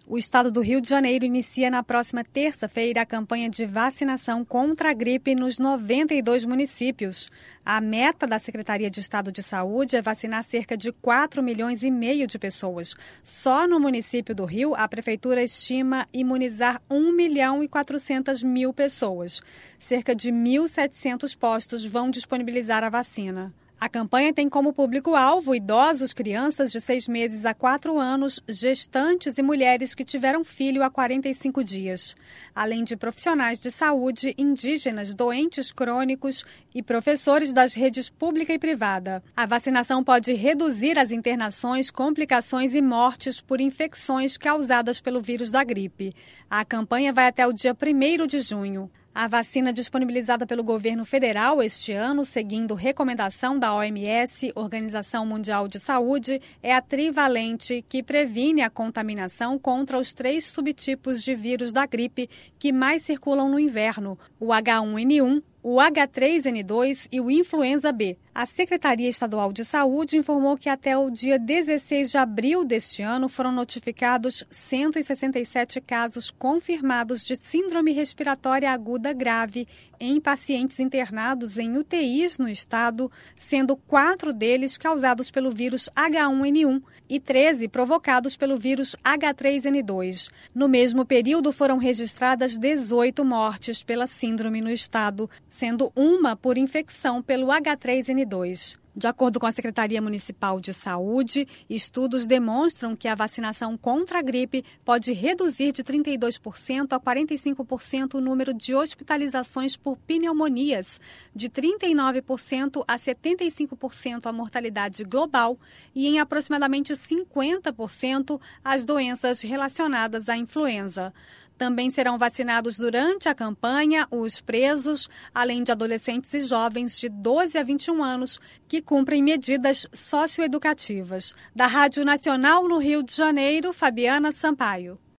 O estado do Rio de Janeiro inicia na próxima terça-feira a campanha de vacinação contra a gripe nos 92 municípios. A meta da Secretaria de Estado de Saúde é vacinar cerca de 4,5 milhões de pessoas. Só no município do Rio, a Prefeitura estima imunizar 1.400.000 pessoas. Cerca de 1.700 postos vão disponibilizar a vacina. A campanha tem como público-alvo idosos, crianças de 6 meses a 4 anos, gestantes e mulheres que tiveram filho há 45 dias, além de profissionais de saúde, indígenas, doentes crônicos e professores das redes pública e privada. A vacinação pode reduzir as internações, complicações e mortes por infecções causadas pelo vírus da gripe. A campanha vai até o dia 1º de junho. A vacina disponibilizada pelo governo federal este ano, seguindo recomendação da OMS, Organização Mundial de Saúde, é a trivalente, que previne a contaminação contra os 3 subtipos de vírus da gripe que mais circulam no inverno, o H1N1, o H3N2 e o influenza B. A Secretaria Estadual de Saúde informou que até o dia 16 de abril deste ano foram notificados 167 casos confirmados de síndrome respiratória aguda grave em pacientes internados em UTIs no estado, sendo 4 deles causados pelo vírus H1N1 e 13 provocados pelo vírus H3N2. No mesmo período foram registradas 18 mortes pela síndrome no estado, sendo uma por infecção pelo H3N2. De acordo com a Secretaria Municipal de Saúde, estudos demonstram que a vacinação contra a gripe pode reduzir de 32% a 45% o número de hospitalizações por pneumonias, de 39% a 75% a mortalidade global e em aproximadamente 50% as doenças relacionadas à influenza. Também serão vacinados durante a campanha os presos, além de adolescentes e jovens de 12 a 21 anos que cumprem medidas socioeducativas. Da Rádio Nacional no Rio de Janeiro, Fabiana Sampaio.